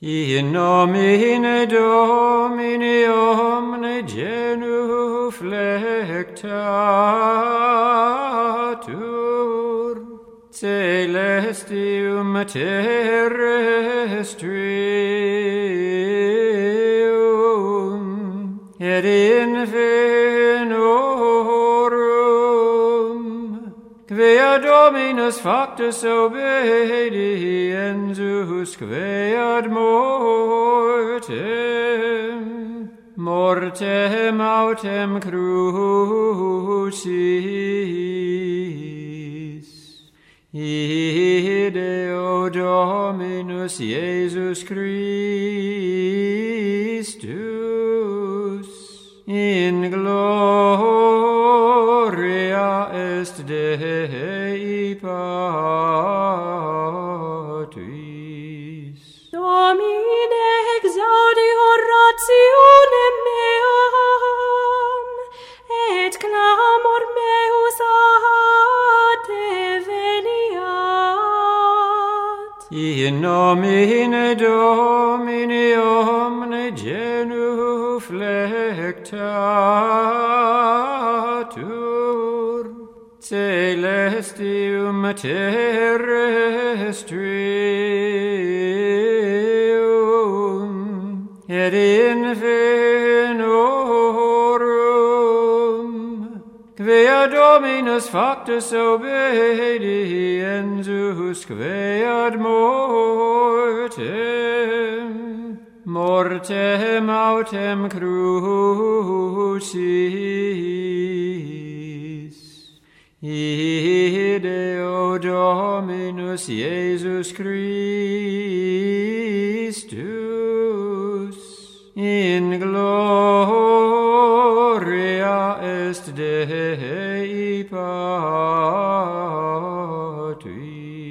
In nomine Domini omne genuflectatur, celestium terrestrium, et infinorum, quia Dominus factus obediensus, quia ad mortem autem crucis, ideo Dominus Iesus Christus, in gloria est Dei Patris. Domine exaudi orationem meam, et clamor meus ad te veniat. In nomine Domini omne genuflectatur, celestium terrestrium, et infinorum, quia Dominus factus obediensus, quia ad mortem autem crucis, ideo Dominus Iesus Christus, in gloria est Dei Patris.